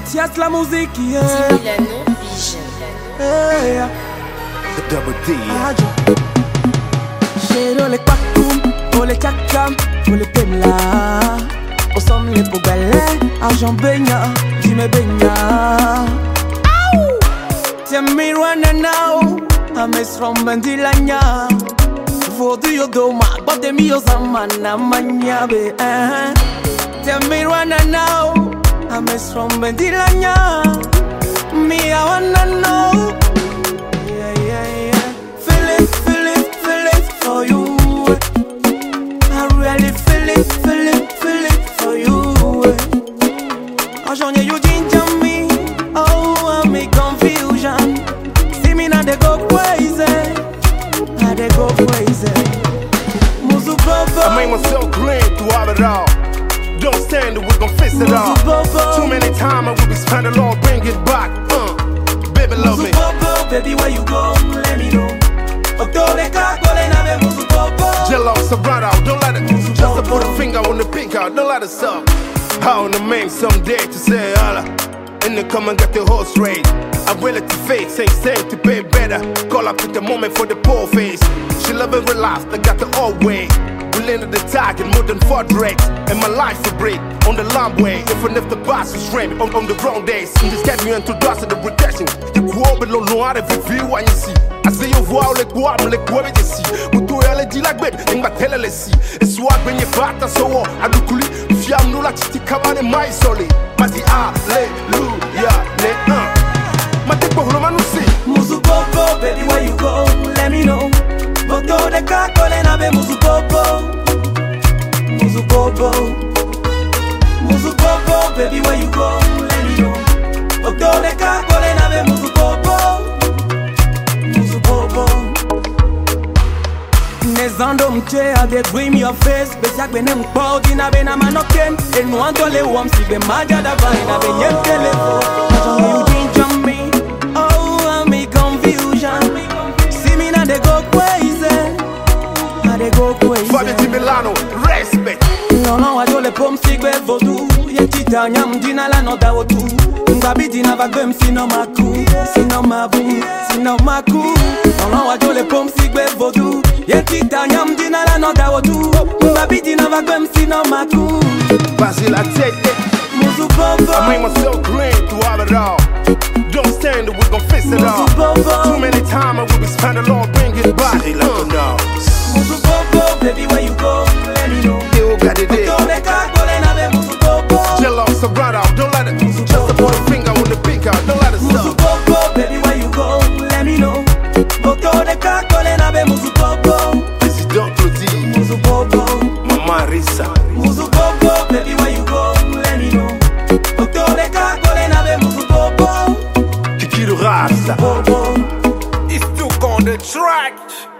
Mathias la musique, yeah. Milano Vision. Hey, The double D. Chéro les kwakoum, oh les kakam, oh les pemla. Au somme les poubelles, argent baignat, dis-moi baignat. Tiens me running now, I miss from Bandilanya. Vodu yo doma, but the mio zamana manya be. Tiens me running now, I miss from Bandilanya. Me I wanna know. For you, I really feel it for you. Aujourd'hui you ginger me, oh I make confusion. See me now they go crazy, now they go crazy. Muzu Bobo, I made myself clean throughout it all. Don't stand it, we gon' fix it all. Too many times I will be spending Lord, bring it back. Baby love me. Muzu Bobo, baby where you go, let me know. Jello, surround out, don't let it. Just to put a finger on the pink out, don't let it suck. How on the main someday to say Allah. And then come and get the horse straight. I'm willing to face, ain't saying to pay better. Call up at the moment for the poor face. She love and relax, I got the old way. We landed the target more than 4 drakes. And my life a break on the long way. Even if the boss is rain on the wrong days. Just get me into dust of the protection. You go over the noir of view when you see. I say you vow like what I'm like what you see. But to LG like baby, in my see. It's what when you batter so I do cool. If you am no like stick come on in my solid. Mati hallelujah, Mati Pohloman will see. Muzu Bobo, baby where you go, let me know. Boto de kakole na be Muzu Bobo. Muzu Bobo, Muzu Bobo, baby where you go, let me know. Boto de kakole na be Muzu Bobo. Muzu Bobo. Nezando mche a de dream your face. Besak bene mpodi na be na manoken. E no antole wam si be maja da vine na be nyem telefo. You ginger me, oh I make confusion. See me now they go crazy, now they go crazy. Fabio Milano, respect. Non wa jole pom sigbe vodu. Ye tita nyam dina la no da wotu. Mbabi dina va gwem sino maku, sino mabu, sino maku. Non wa jole pom sigbe vodu. Ye tita nyam dina la no da wotu. Mbabi dina va gwem sino maku. Basil, I take it. Muzu Bobo, I made myself clean throughout it all. Don't stand it, we gon' fix it all. Muzu Bobo, Too many times I will be spending Lord, bring it back. Muzu Bobo, baby where you go, let me know. You got it there. Don't let go, let me know. Muzu Bobo, Jello, surround out, don't let it. Just to put a finger on the pink out, don't let it Muzu suck. Bobo, baby where you go, let me know. Boto de kakole na be Muzu Bobo. President Prodi, Muzu Bobo, Mama Risa. Muzu Bobo, baby where you go, let me know. Boto de kakole na be Muzu Bobo. Kiki Rasa. Bobo. It's still on the track.